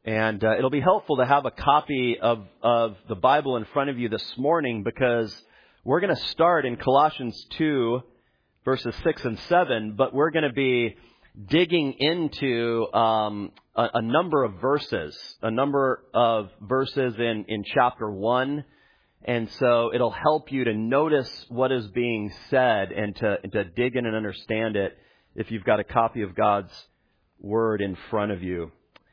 And it'll be helpful to have a copy of the Bible in front of you this morning, because we're going to start in Colossians 2, verses 6 and 7, but we're going to be digging into a number of verses in chapter 1. And so it'll help you to notice what is being said and to dig in and understand it if you've got a copy of God's Word in front of you.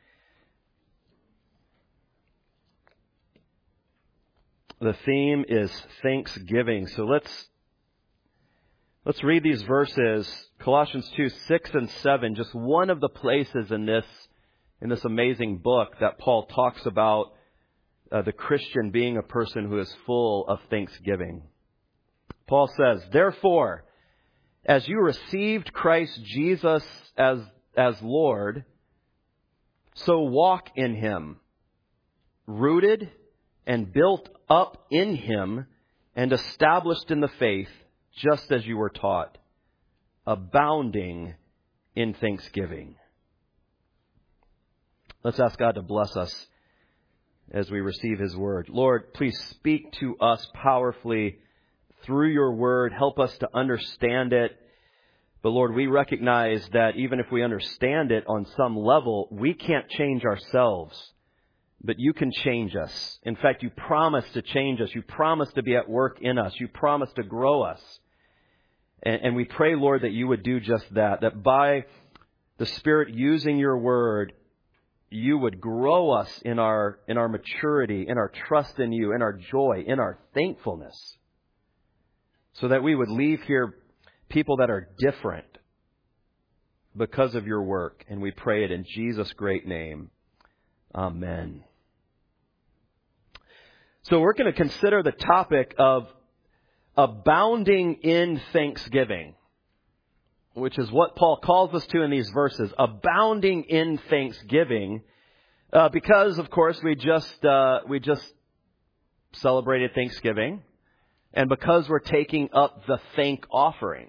The theme is Thanksgiving. So let's read these verses, Colossians 2, 6 and 7, just one of the places in this amazing book that Paul talks about the Christian being a person who is full of thanksgiving. Paul says, "Therefore, as you received Christ Jesus as Lord, so walk in Him, rooted and built up in Him and established in the faith, just as you were taught, abounding in thanksgiving." Let's ask God to bless us as we receive His Word. Lord, please speak to us powerfully through Your Word. Help us to understand it. But Lord, we recognize that even if we understand it on some level, we can't change ourselves. But You can change us. In fact, You promise to change us. You promise to be at work in us. You promise to grow us. And we pray, Lord, that You would do just that by the Spirit using Your Word, You would grow us in our maturity, in our trust in You, in our joy, in our thankfulness, so that we would leave here people that are different because of Your work. And we pray it in Jesus' great name. Amen. So we're going to consider the topic of abounding in thanksgiving, which is what Paul calls us to in these verses, abounding in thanksgiving, because, of course, we just celebrated Thanksgiving, and because we're taking up the thank offering.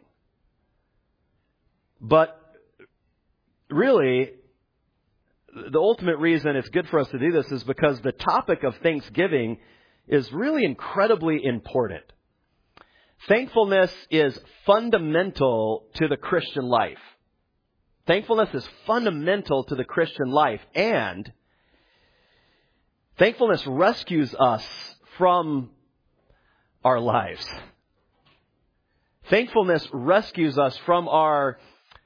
But really, the ultimate reason it's good for us to do this is because the topic of Thanksgiving is really incredibly important. Thankfulness is fundamental to the Christian life. Thankfulness is fundamental to the Christian life, and thankfulness rescues us from our lives. Thankfulness rescues us from our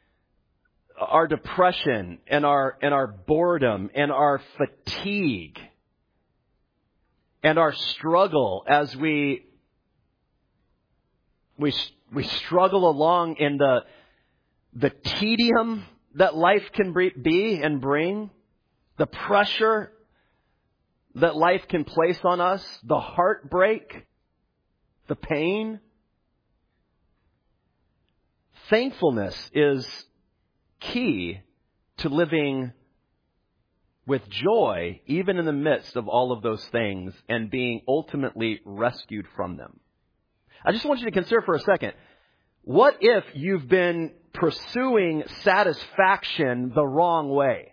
depression and our boredom and our fatigue and our struggle as we struggle along in the tedium that life can be and bring, the pressure that life can place on us, the heartbreak, the pain. Thankfulness is key to living with joy, even in the midst of all of those things, and being ultimately rescued from them. I just want you to consider for a second, what if you've been pursuing satisfaction the wrong way?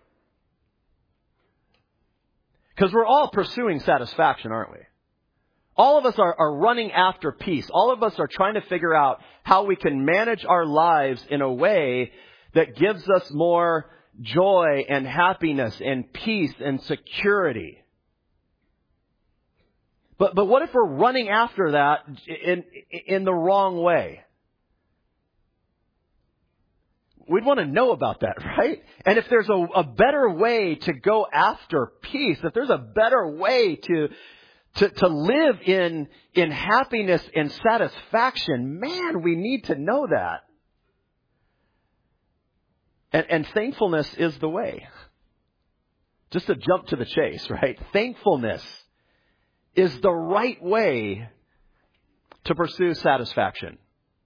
Because we're all pursuing satisfaction, aren't we? All of us are running after peace. All of us are trying to figure out how we can manage our lives in a way that gives us more joy and happiness and peace and security. But what if we're running after that in the wrong way? We'd want to know about that, right? And if there's a better way to go after peace, if there's a better way to live in happiness and satisfaction, man, we need to know that. And thankfulness is the way. Just to jump to the chase, right? Thankfulness is the right way to pursue satisfaction.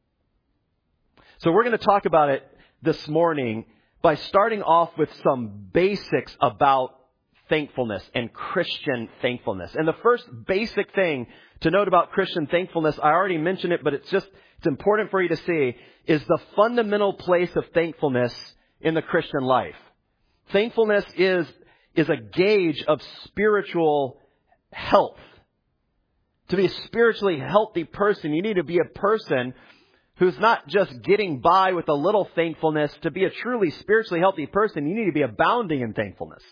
So we're going to talk about it this morning by starting off with some basics about thankfulness and Christian thankfulness. And the first basic thing to note about Christian thankfulness, I already mentioned it, but it's important for you to see, is the fundamental place of thankfulness in the Christian life. Thankfulness is is a gauge of spiritual health. To be a spiritually healthy person, you need to be a person who's not just getting by with a little thankfulness. To be a truly spiritually healthy person, you need to be abounding in thankfulness.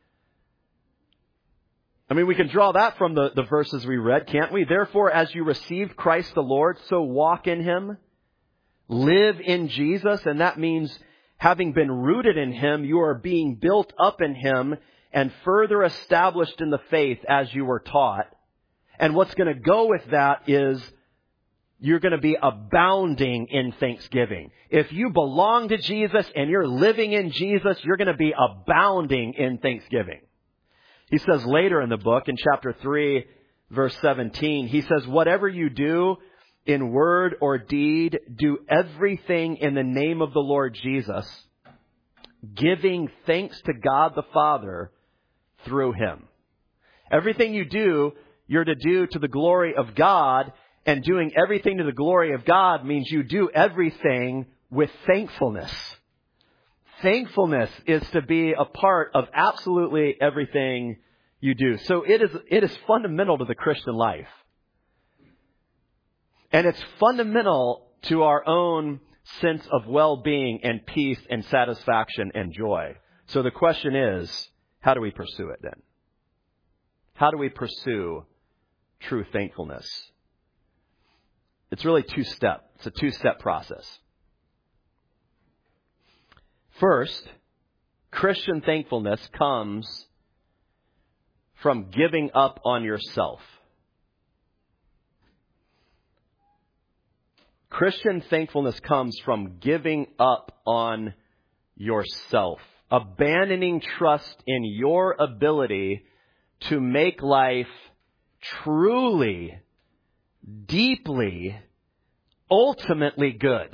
I mean, we can draw that from the verses we read, can't we? Therefore, as you received Christ the Lord, so walk in Him. Live in Jesus, and that means having been rooted in Him, you are being built up in Him and further established in the faith as you were taught. And what's going to go with that is you're going to be abounding in thanksgiving. If you belong to Jesus and you're living in Jesus, you're going to be abounding in thanksgiving. He says later in the book, in chapter 3, verse 17, he says, whatever you do in word or deed, do everything in the name of the Lord Jesus, giving thanks to God the Father through Him. Everything you do, you're to do to the glory of God, and doing everything to the glory of God means you do everything with thankfulness. Thankfulness is to be a part of absolutely everything you do. So it is fundamental to the Christian life. And it's fundamental to our own sense of well-being and peace and satisfaction and joy. So the question is, how do we pursue it then? How do we pursue true thankfulness? It's really two-step. It's a two-step process. First, Christian thankfulness comes from giving up on yourself. Christian thankfulness comes from giving up on yourself, abandoning trust in your ability to make life truly, deeply, ultimately good.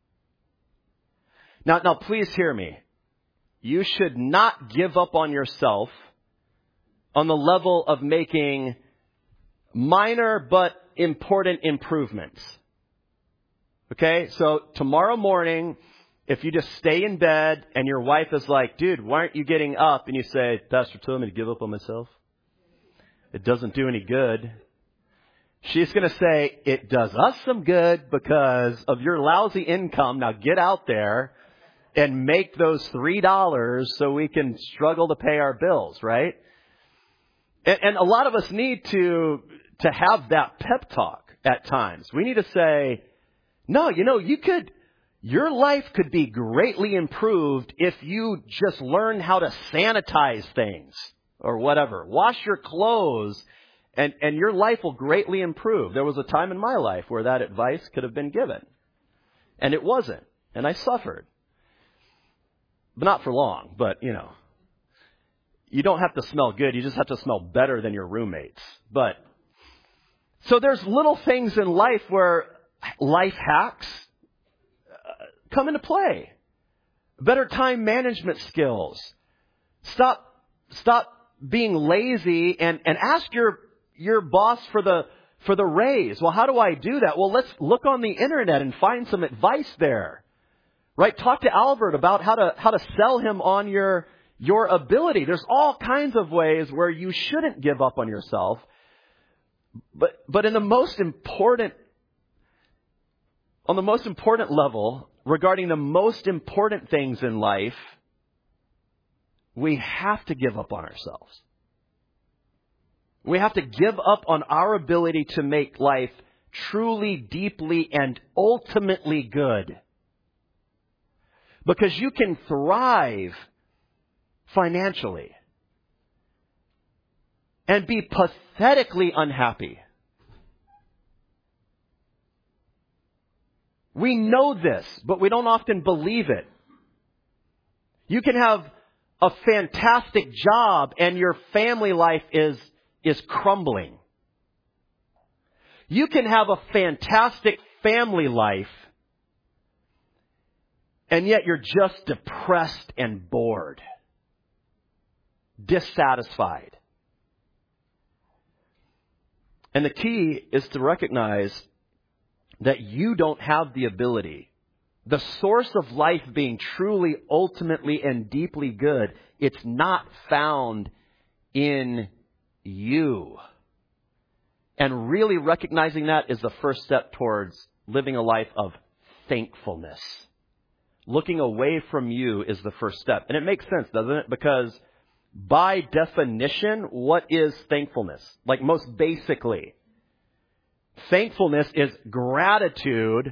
Now, please hear me. You should not give up on yourself on the level of making minor but important improvements. Okay? So tomorrow morning, if you just stay in bed and your wife is like, dude, why aren't you getting up? And you say, Pastor told me to give up on myself. It doesn't do any good. She's going to say, it does us some good because of your lousy income. Now get out there and make those $3 so we can struggle to pay our bills, right? And a lot of us need to have that pep talk at times. We need to say, no, your life could be greatly improved if you just learn how to sanitize things or whatever. Wash your clothes and your life will greatly improve. There was a time in my life where that advice could have been given. And it wasn't. And I suffered. But not for long, but you don't have to smell good. You just have to smell better than your roommates. But so there's little things in life where life hacks come into play. Better time management skills. Stop being lazy and ask your boss for the raise. Well, how do I do that? Well, let's look on the internet and find some advice there. Right? Talk to Albert about how to sell him on your ability. There's all kinds of ways where you shouldn't give up on yourself. But on the most important level, regarding the most important things in life, we have to give up on ourselves. We have to give up on our ability to make life truly, deeply, and ultimately good. Because you can thrive financially and be pathetically unhappy. We know this, but we don't often believe it. You can have a fantastic job and your family life is crumbling. You can have a fantastic family life and yet you're just depressed and bored, dissatisfied. And the key is to recognize that you don't have the ability the source of life being truly, ultimately, and deeply good, it's not found in you. And really recognizing that is the first step towards living a life of thankfulness. Looking away from you is the first step. And it makes sense, doesn't it? Because by definition, what is thankfulness? Like most basically, thankfulness is gratitude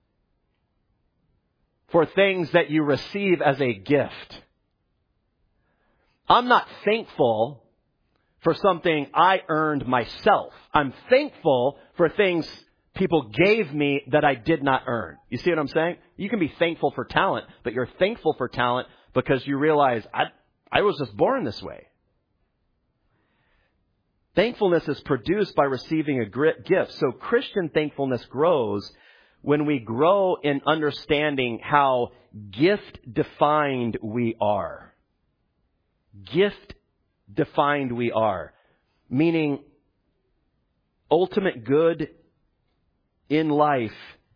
for things that you receive as a gift. I'm not thankful for something I earned myself. I'm thankful for things people gave me that I did not earn. You see what I'm saying? You can be thankful for talent, but you're thankful for talent because you realize I was just born this way. Thankfulness is produced by receiving a gift. So Christian thankfulness grows when we grow in understanding how gift-defined we are. Gift-defined we are. Meaning, ultimate good in life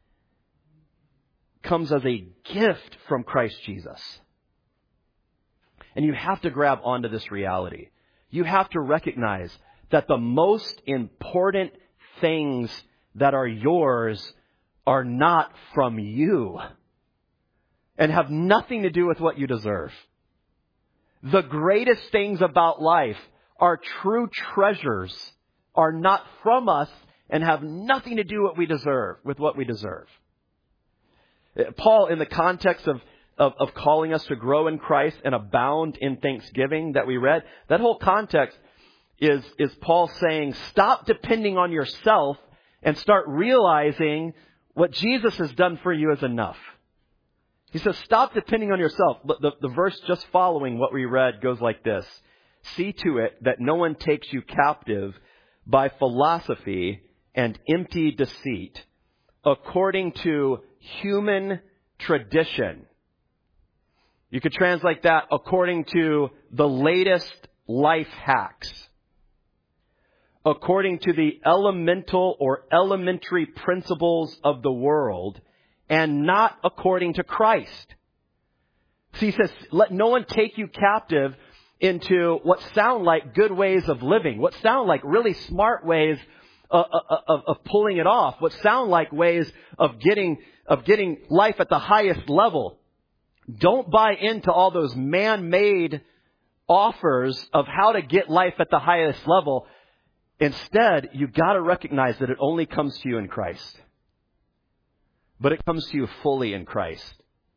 comes as a gift from Christ Jesus. And you have to grab onto this reality. You have to recognize that the most important things that are yours are not from you and have nothing to do with what you deserve. The greatest things about life, our true treasures, are not from us and have nothing to do with what we deserve. Paul, in the context of calling us to grow in Christ and abound in thanksgiving that we read, that whole context is Paul saying, stop depending on yourself and start realizing what Jesus has done for you is enough. He says, stop depending on yourself. The verse just following what we read goes like this. See to it that no one takes you captive by philosophy and empty deceit, according to human tradition. You could translate that according to the latest life hacks, according to the elemental or elementary principles of the world, and not according to Christ. See, he says, let no one take you captive into what sound like good ways of living, what sound like really smart ways of pulling it off, what sound like ways of getting life at the highest level. Don't buy into all those man-made offers of how to get life at the highest level. Instead, you've got to recognize that it only comes to you in Christ. But it comes to you fully in Christ.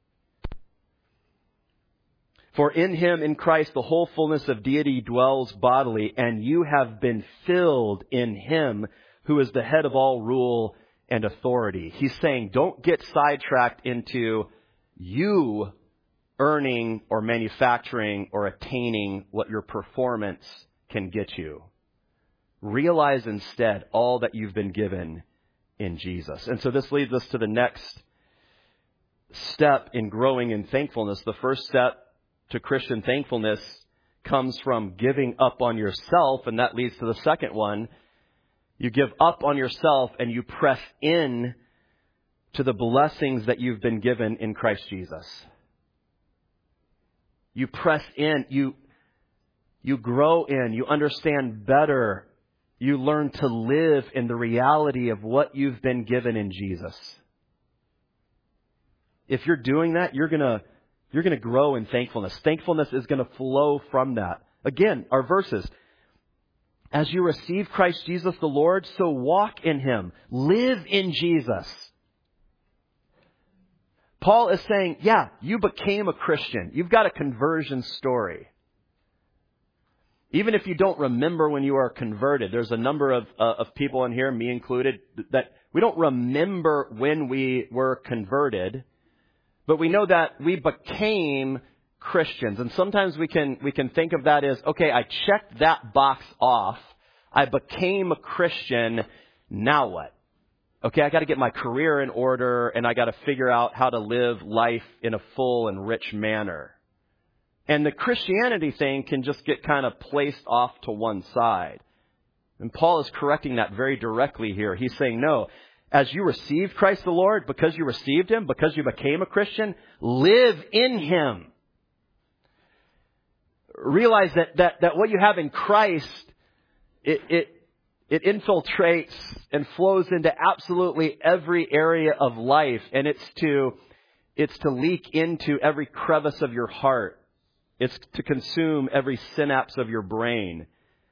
For in Him, in Christ, the whole fullness of deity dwells bodily, and you have been filled in Him, who is the head of all rule and authority. He's saying, don't get sidetracked into you earning or manufacturing or attaining what your performance can get you. Realize instead all that you've been given in Jesus. And so this leads us to the next step in growing in thankfulness. The first step to Christian thankfulness comes from giving up on yourself, and that leads to the second one. You give up on yourself and you press in to the blessings that you've been given in Christ Jesus. You press in, you grow in, you understand better, you learn to live in the reality of what you've been given in Jesus. If you're doing that, you're going to grow in thankfulness. Thankfulness is going to flow from that. Again, our verses. As you receive Christ Jesus the Lord, so walk in Him. Live in Jesus. Paul is saying, yeah, you became a Christian. You've got a conversion story. Even if you don't remember when you are converted, there's a number of people in here, me included, that we don't remember when we were converted, but we know that we became Christians. And sometimes we can think of that as, okay, I checked that box off. I became a Christian. Now what? Okay, I got to get my career in order and I got to figure out how to live life in a full and rich manner. And the Christianity thing can just get kind of placed off to one side. And Paul is correcting that very directly here. He's saying, no, as you received Christ the Lord, because you received Him, because you became a Christian, live in Him. Realize that what you have in Christ, it infiltrates and flows into absolutely every area of life. And it's to leak into every crevice of your heart. It's to consume every synapse of your brain.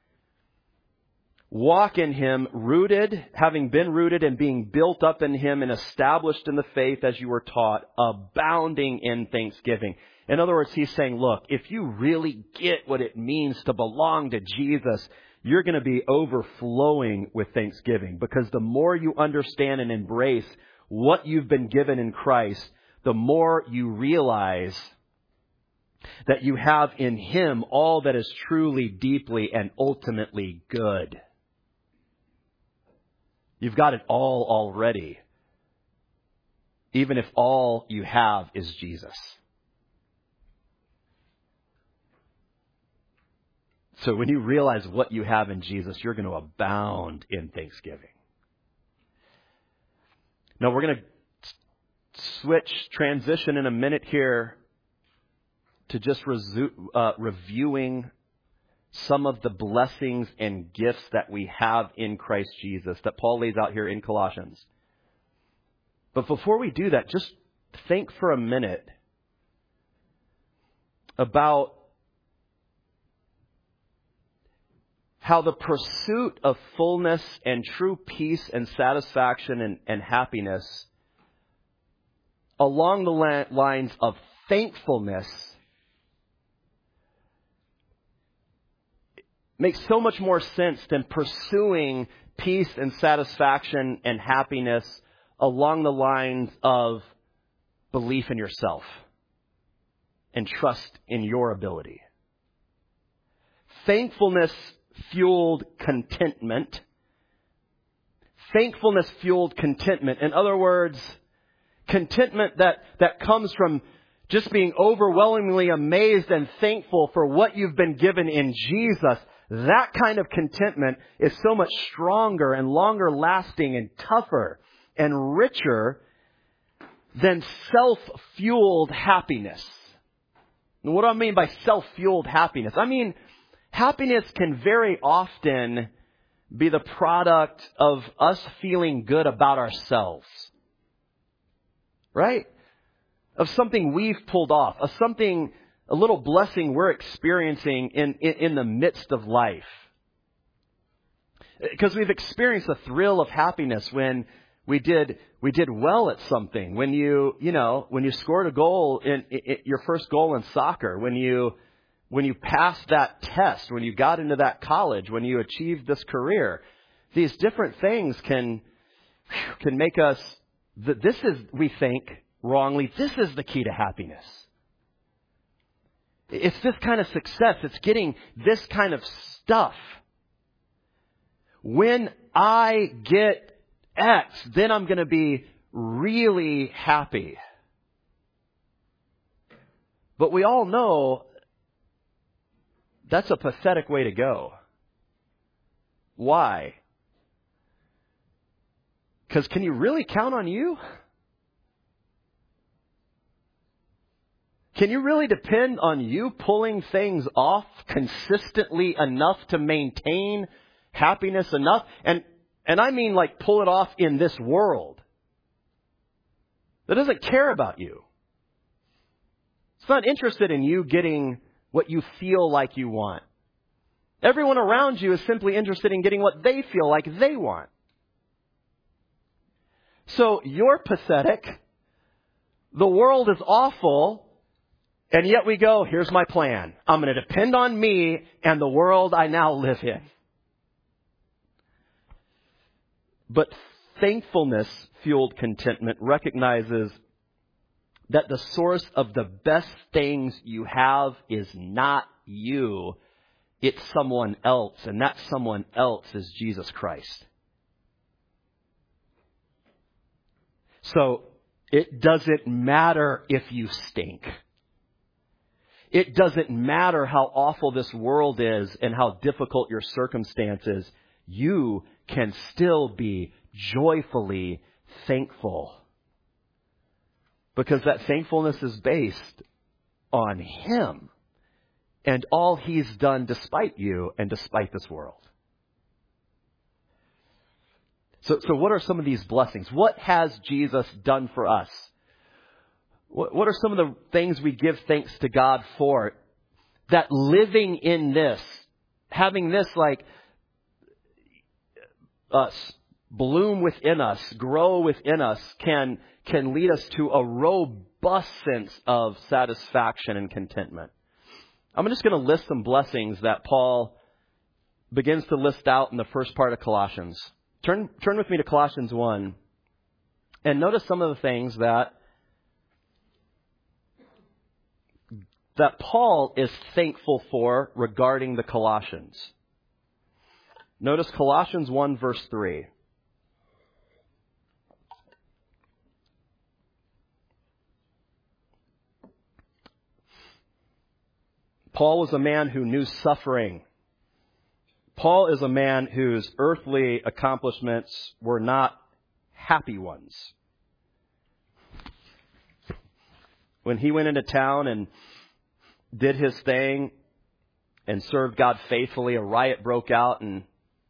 Walk in Him, rooted, having been rooted and being built up in Him and established in the faith as you were taught, abounding in thanksgiving. In other words, He's saying, look, if you really get what it means to belong to Jesus, you're going to be overflowing with thanksgiving. Because the more you understand and embrace what you've been given in Christ, the more you realize that you have in Him all that is truly, deeply, and ultimately good. You've got it all already, even if all you have is Jesus. So when you realize what you have in Jesus, you're going to abound in thanksgiving. Now we're going to transition in a minute here to just reviewing some of the blessings and gifts that we have in Christ Jesus that Paul lays out here in Colossians. But before we do that, just think for a minute about how the pursuit of fullness and true peace and satisfaction and happiness along the lines of thankfulness makes so much more sense than pursuing peace and satisfaction and happiness along the lines of belief in yourself and trust in your ability. Thankfulness fueled contentment. Thankfulness fueled contentment. In other words, contentment that comes from just being overwhelmingly amazed and thankful for what you've been given in Jesus. That kind of contentment is so much stronger and longer lasting and tougher and richer than self-fueled happiness. And what do I mean by self-fueled happiness? I mean, happiness can very often be the product of us feeling good about ourselves. Right? Of something we've pulled off. Of something, a little blessing we're experiencing in the midst of life. Because we've experienced the thrill of happiness when we did well at something. When you scored a goal in your first goal in soccer. When you passed that test. When you got into that college. When you achieved this career. These different things can make us. This is, we think, wrongly, this is the key to happiness. It's this kind of success. It's getting this kind of stuff. When I get X, then I'm going to be really happy. But we all know that's a pathetic way to go. Why? Because can you really count on you? Can you really depend on you pulling things off consistently enough to maintain happiness enough? And I mean like pull it off in this world. That doesn't care about you. It's not interested in you getting what you feel like you want. Everyone around you is simply interested in getting what they feel like they want. So you're pathetic. The world is awful. And yet we go, here's my plan. I'm going to depend on me and the world I now live in. But thankfulness-fueled contentment recognizes that the source of the best things you have is not you. It's someone else. And that someone else is Jesus Christ. So it doesn't matter if you stink. It doesn't matter how awful this world is and how difficult your circumstances. You can still be joyfully thankful. Because that thankfulness is based on Him and all He's done despite you and despite this world. So what are some of these blessings? What has Jesus done for us? What are some of the things we give thanks to God for? That living in this, having this like bloom within us, grow within us, can lead us to a robust sense of satisfaction and contentment. I'm just going to list some blessings that Paul begins to list out in the first part of Colossians. Turn with me to Colossians 1 and notice some of the things that Paul is thankful for regarding the Colossians. Notice Colossians 1 verse 3. Paul was a man who knew suffering. Paul is a man whose earthly accomplishments were not happy ones. When he went into town and did his thing and served God faithfully, a riot broke out and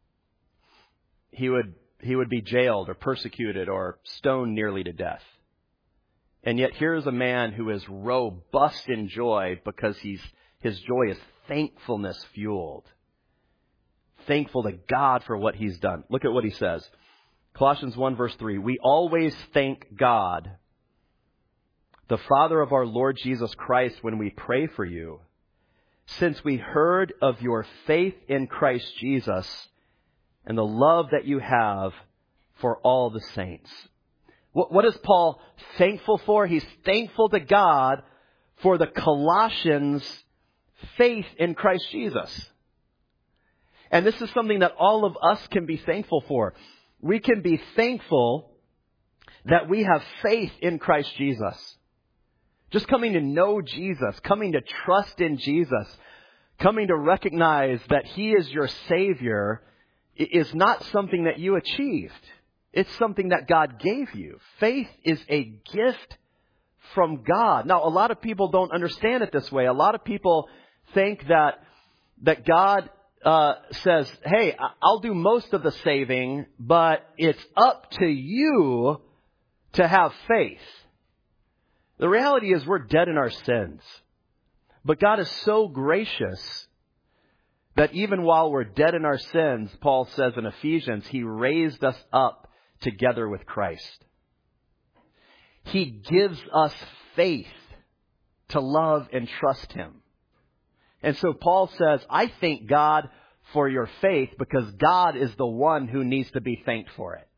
he would be jailed or persecuted or stoned nearly to death. And yet here is a man who is robust in joy because his joy is thankfulness fueled. Thankful to God for what He's done. Look at what he says. Colossians 1 verse 3. We always thank God, the Father of our Lord Jesus Christ, when we pray for you, since we heard of your faith in Christ Jesus and the love that you have for all the saints. What is Paul thankful for? He's thankful to God for the Colossians' faith in Christ Jesus. And this is something that all of us can be thankful for. We can be thankful that we have faith in Christ Jesus. Just coming to know Jesus, coming to trust in Jesus, coming to recognize that He is your Savior is not something that you achieved. It's something that God gave you. Faith is a gift from God. Now, a lot of people don't understand it this way. A lot of people think that God says, hey, I'll do most of the saving, but it's up to you to have faith. The reality is we're dead in our sins. But God is so gracious that even while we're dead in our sins, Paul says in Ephesians, He raised us up together with Christ. He gives us faith to love and trust Him. And so Paul says, I thank God for your faith because God is the one who needs to be thanked for it.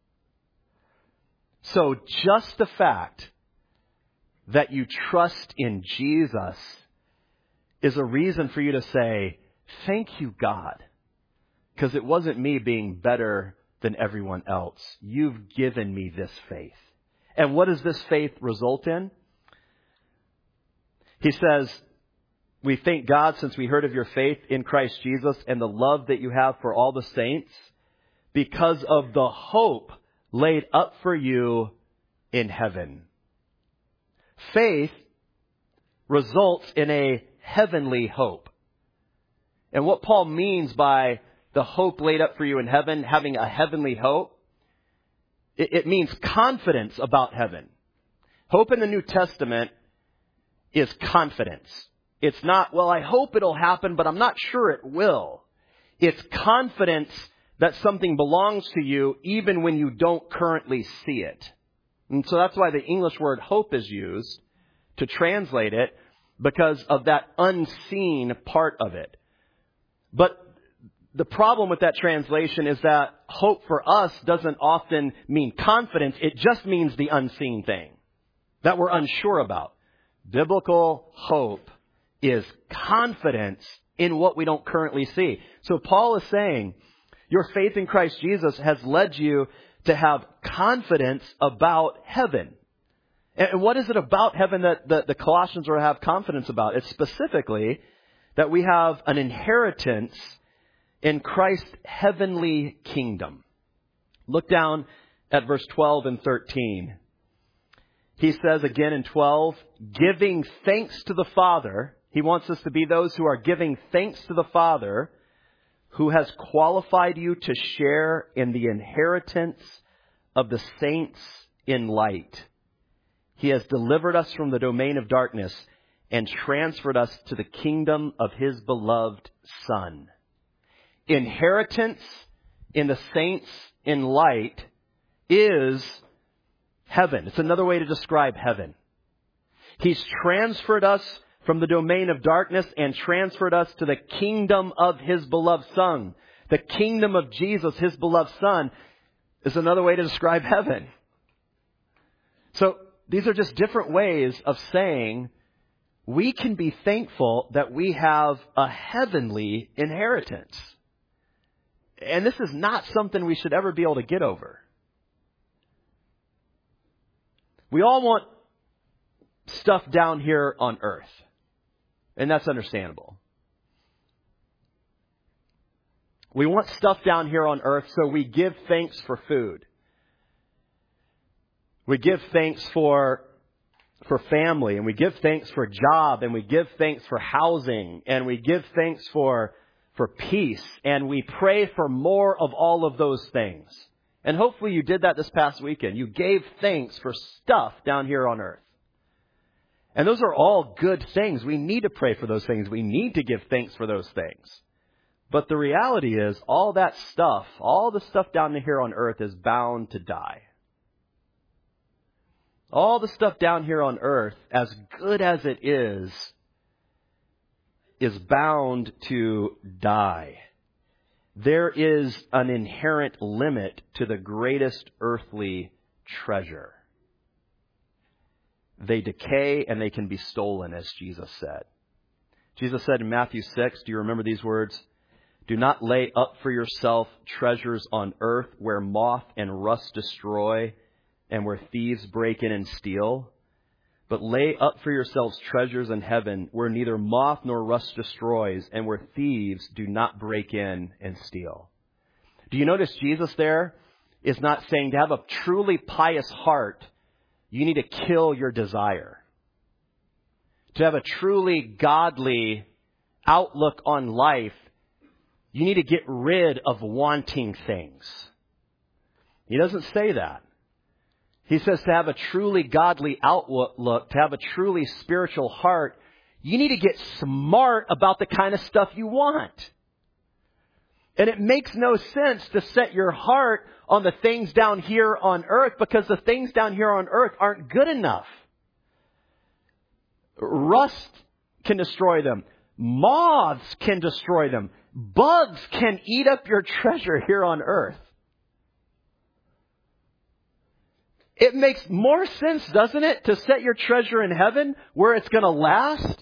So just the fact that you trust in Jesus is a reason for you to say, thank you, God, because it wasn't me being better than everyone else. You've given me this faith. And what does this faith result in? He says, we thank God since we heard of your faith in Christ Jesus and the love that you have for all the saints because of the hope laid up for you in heaven. Faith results in a heavenly hope. And what Paul means by the hope laid up for you in heaven, having a heavenly hope, it means confidence about heaven. Hope in the New Testament is confidence. It's not, well, I hope it'll happen, but I'm not sure it will. It's confidence that something belongs to you even when you don't currently see it. And so that's why the English word hope is used to translate it, because of that unseen part of it. But the problem with that translation is that hope for us doesn't often mean confidence. It just means the unseen thing that we're unsure about. Biblical hope is confidence in what we don't currently see. So Paul is saying your faith in Christ Jesus has led you to have confidence about heaven. And what is it about heaven that the Colossians are have confidence about? It's specifically that we have an inheritance in Christ's heavenly kingdom. Look down at verse 12 and 13. He says again in 12, giving thanks to the Father. He wants us to be those who are giving thanks to the Father, who has qualified you to share in the inheritance of the saints in light. He has delivered us from the domain of darkness and transferred us to the kingdom of His beloved Son. Inheritance in the saints in light is heaven. It's another way to describe heaven. He's transferred us from the domain of darkness and transferred us to the kingdom of His beloved Son. The kingdom of Jesus, His beloved Son, is another way to describe heaven. So these are just different ways of saying we can be thankful that we have a heavenly inheritance. And this is not something we should ever be able to get over. We all want stuff down here on earth. And that's understandable. We want stuff down here on earth, so we give thanks for food. We give thanks for family, and we give thanks for job, and we give thanks for housing, and we give thanks for peace, and we pray for more of all of those things. And hopefully you did that this past weekend. You gave thanks for stuff down here on earth. And those are all good things. We need to pray for those things. We need to give thanks for those things. But the reality is, all that stuff, all the stuff down here on earth is bound to die. All the stuff down here on earth, as good as it is bound to die. There is an inherent limit to the greatest earthly treasure. They decay and they can be stolen, as Jesus said. Jesus said in Matthew 6, do you remember these words? Do not lay up for yourself treasures on earth where moth and rust destroy and where thieves break in and steal. But lay up for yourselves treasures in heaven where neither moth nor rust destroys and where thieves do not break in and steal. Do you notice Jesus there is not saying to have a truly pious heart, you need to kill your desire. To have a truly godly outlook on life, you need to get rid of wanting things. He doesn't say that. He says to have a truly godly outlook, to have a truly spiritual heart, you need to get smart about the kind of stuff you want. And it makes no sense to set your heart on the things down here on earth because the things down here on earth aren't good enough. Rust can destroy them. Moths can destroy them. Bugs can eat up your treasure here on earth. It makes more sense, doesn't it, to set your treasure in heaven where it's going to last?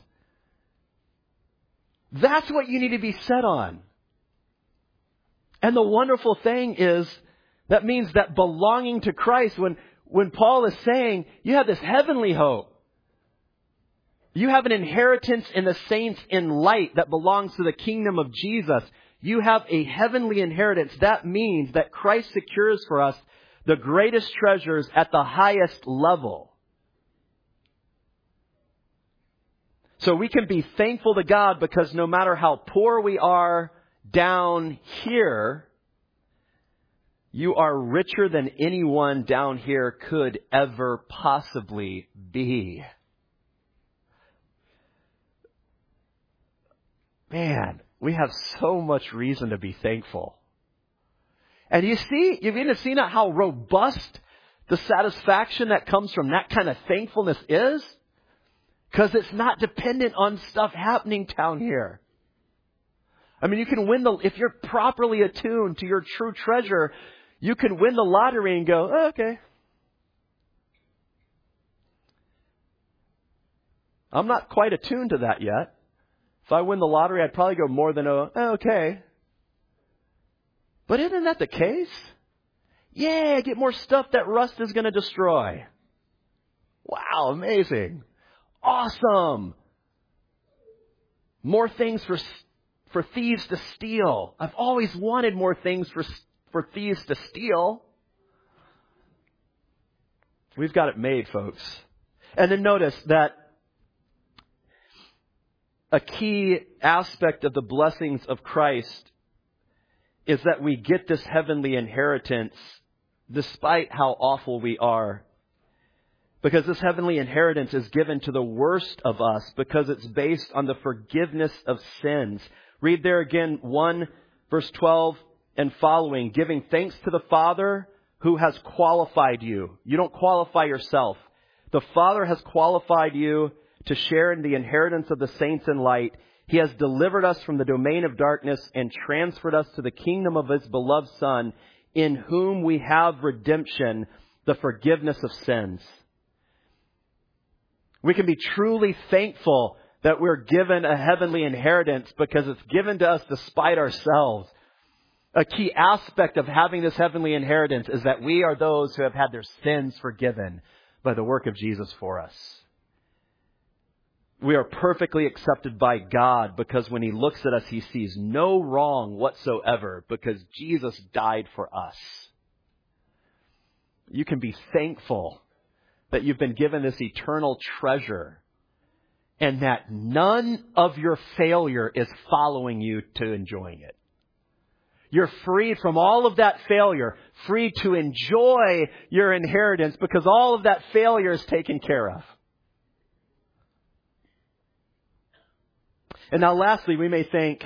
That's what you need to be set on. And the wonderful thing is, that means that belonging to Christ, when Paul is saying, you have this heavenly hope. You have an inheritance in the saints in light that belongs to the kingdom of Jesus. You have a heavenly inheritance. That means that Christ secures for us the greatest treasures at the highest level. So we can be thankful to God because no matter how poor we are down here, you are richer than anyone down here could ever possibly be. Man, we have so much reason to be thankful. And you've even seen how robust the satisfaction that comes from that kind of thankfulness is? Because it's not dependent on stuff happening down here. I mean, you can win if you're properly attuned to your true treasure, you can win the lottery and go, oh, okay. I'm not quite attuned to that yet. If I win the lottery, I'd probably go more than, okay. But isn't that the case? Yeah, get more stuff that rust is going to destroy. Wow, amazing. Awesome. More things for thieves to steal. I've always wanted more things for thieves to steal. We've got it made, folks. And then notice that a key aspect of the blessings of Christ is that we get this heavenly inheritance despite how awful we are. Because this heavenly inheritance is given to the worst of us because it's based on the forgiveness of sins. Read there again, 1 verse 12 and following. Giving thanks to the Father who has qualified you. You don't qualify yourself. The Father has qualified you to share in the inheritance of the saints in light. He has delivered us from the domain of darkness and transferred us to the kingdom of His beloved Son, in whom we have redemption, the forgiveness of sins. We can be truly thankful that we're given a heavenly inheritance because it's given to us despite ourselves. A key aspect of having this heavenly inheritance is that we are those who have had their sins forgiven by the work of Jesus for us. We are perfectly accepted by God because when He looks at us, He sees no wrong whatsoever because Jesus died for us. You can be thankful that you've been given this eternal treasure and that none of your failure is following you to enjoying it. You're freed from all of that failure, free to enjoy your inheritance because all of that failure is taken care of. And now lastly, we may think,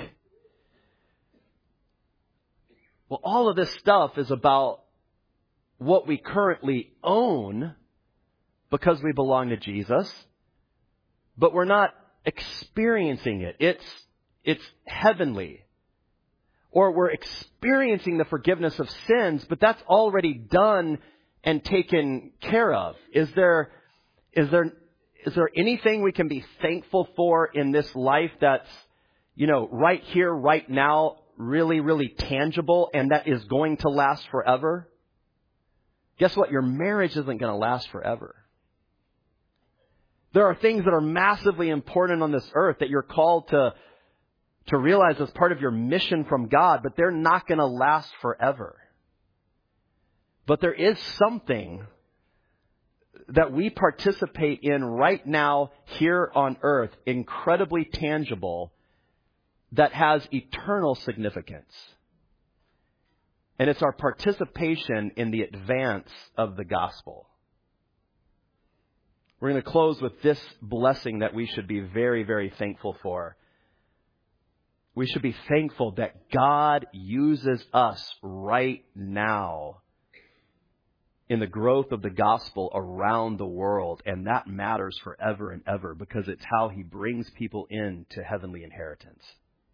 well, all of this stuff is about what we currently own because we belong to Jesus, but we're not experiencing it. It's heavenly. Or we're experiencing the forgiveness of sins, but that's already done and taken care of. Is there anything we can be thankful for in this life that's, right here, right now, really, really tangible and that is going to last forever? Guess what? Your marriage isn't going to last forever. There are things that are massively important on this earth that you're called to realize as part of your mission from God, but they're not going to last forever. But there is something that we participate in right now here on earth, incredibly tangible, that has eternal significance. And it's our participation in the advance of the gospel. We're going to close with this blessing that we should be very, very thankful for. We should be thankful that God uses us right now in the growth of the gospel around the world. And that matters forever and ever because it's how He brings people into heavenly inheritance.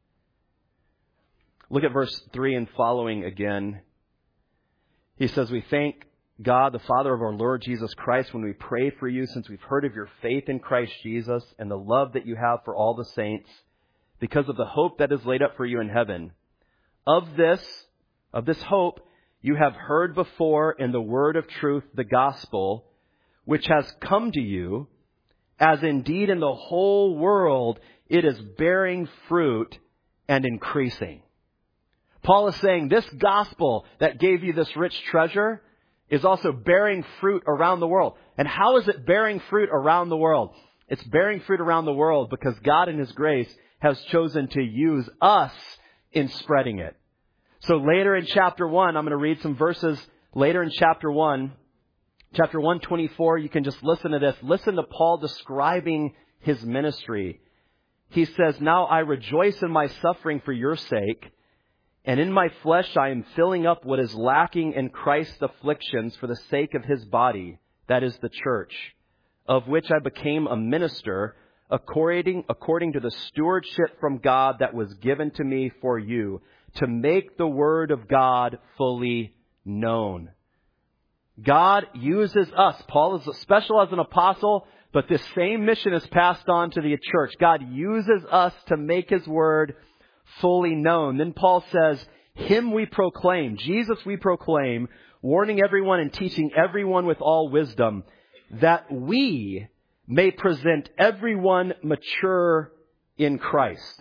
Look at verse 3 and following again. He says, we thank God, the Father of our Lord Jesus Christ, when we pray for you, since we've heard of your faith in Christ Jesus and the love that you have for all the saints, because of the hope that is laid up for you in heaven. Of this hope you have heard before in the word of truth, the gospel, which has come to you, as indeed in the whole world it is bearing fruit and increasing. Paul is saying this gospel that gave you this rich treasure is also bearing fruit around the world. And how is it bearing fruit around the world? It's bearing fruit around the world because God in His grace has chosen to use us in spreading it. So later in chapter 1, I'm going to read some verses later in chapter 1. Chapter 1:24, you can just listen to this. Listen to Paul describing his ministry. He says, now I rejoice in my suffering for your sake, and in my flesh I am filling up what is lacking in Christ's afflictions for the sake of His body, that is the church, of which I became a minister, according to the stewardship from God that was given to me for you, to make the word of God fully known. God uses us. Paul is special as an apostle, but this same mission is passed on to the church. God uses us to make His word fully known. Then Paul says, Him we proclaim, Jesus we proclaim, warning everyone and teaching everyone with all wisdom, that we may present everyone mature in Christ.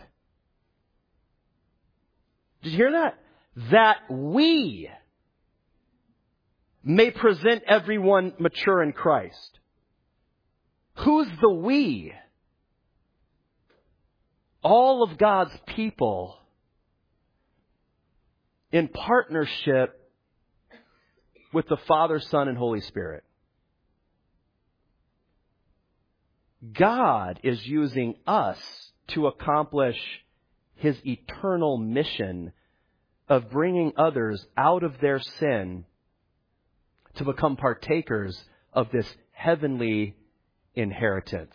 Did you hear that? That we may present everyone mature in Christ. Who's the we? All of God's people in partnership with the Father, Son, and Holy Spirit. God is using us to accomplish His eternal mission of bringing others out of their sin to become partakers of this heavenly inheritance.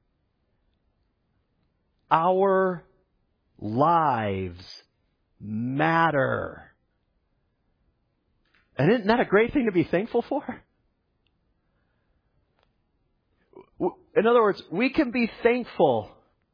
Our lives matter. And isn't that a great thing to be thankful for? In other words, we can be thankful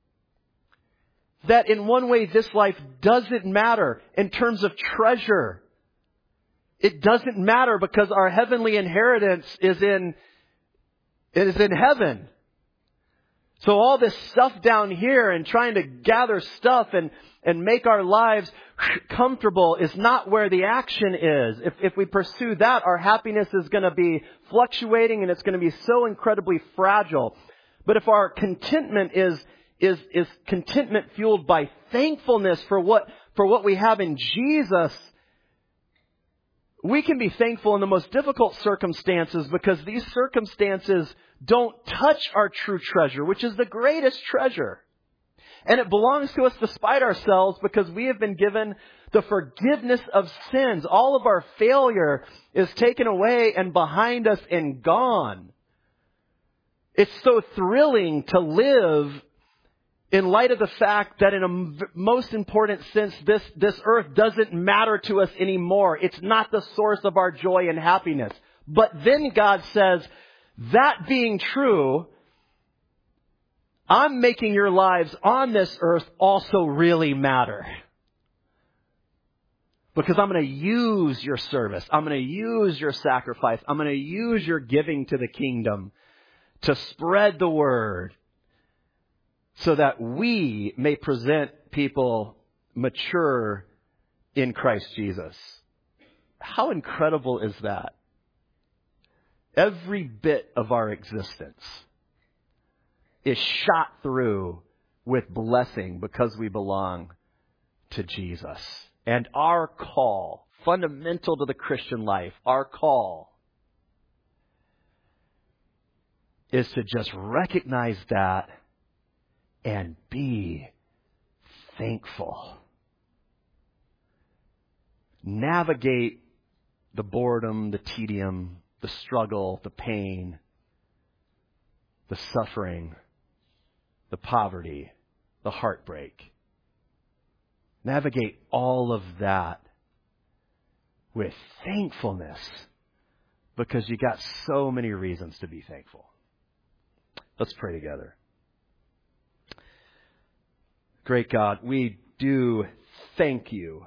that in one way this life doesn't matter in terms of treasure. It doesn't matter because our heavenly inheritance is in heaven. So all this stuff down here and trying to gather stuff and make our lives comfortable is not where the action is. If we pursue that, our happiness is going to be fluctuating and it's going to be so incredibly fragile. But if our contentment is contentment fueled by thankfulness for what we have in Jesus, we can be thankful in the most difficult circumstances because these circumstances don't touch our true treasure, which is the greatest treasure. And it belongs to us despite ourselves because we have been given the forgiveness of sins. All of our failure is taken away and behind us and gone. It's so thrilling to live in light of the fact that in a most important sense, this earth doesn't matter to us anymore. It's not the source of our joy and happiness. But then God says, that being true, I'm making your lives on this earth also really matter. Because I'm going to use your service. I'm going to use your sacrifice. I'm going to use your giving to the kingdom to spread the word so that we may present people mature in Christ Jesus. How incredible is that? Every bit of our existence is shot through with blessing because we belong to Jesus. And our call, fundamental to the Christian life, our call is to just recognize that and be thankful. Navigate the boredom, the tedium, the struggle, the pain, the suffering, the poverty, the heartbreak. Navigate all of that with thankfulness because you got so many reasons to be thankful. Let's pray together. Great God, we do thank you.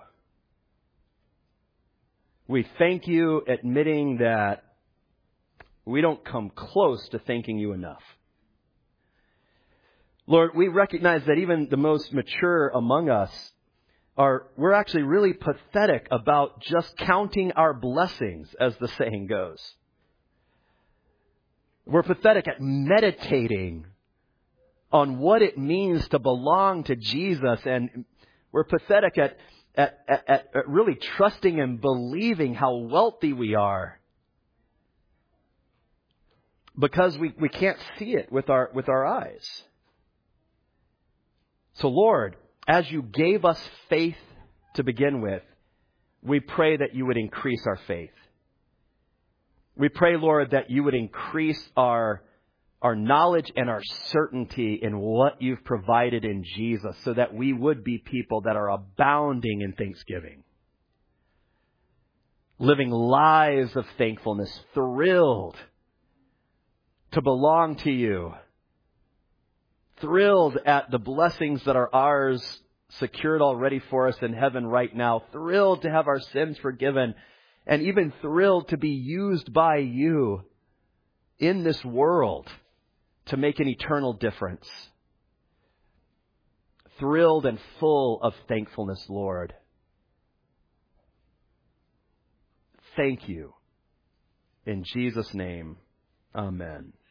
We thank you admitting that we don't come close to thanking you enough. Lord, we recognize that even the most mature among us we're actually really pathetic about just counting our blessings, as the saying goes. We're pathetic at meditating on what it means to belong to Jesus, and we're pathetic at really trusting and believing how wealthy we are because we can't see it with our eyes. So Lord, as you gave us faith to begin with, we pray that you would increase our faith. We pray, Lord, that you would increase our knowledge and our certainty in what you've provided in Jesus so that we would be people that are abounding in thanksgiving. Living lives of thankfulness, thrilled to belong to you. Thrilled at the blessings that are ours, secured already for us in heaven right now. Thrilled to have our sins forgiven. And even thrilled to be used by you in this world to make an eternal difference. Thrilled and full of thankfulness, Lord. Thank you. In Jesus' name, amen.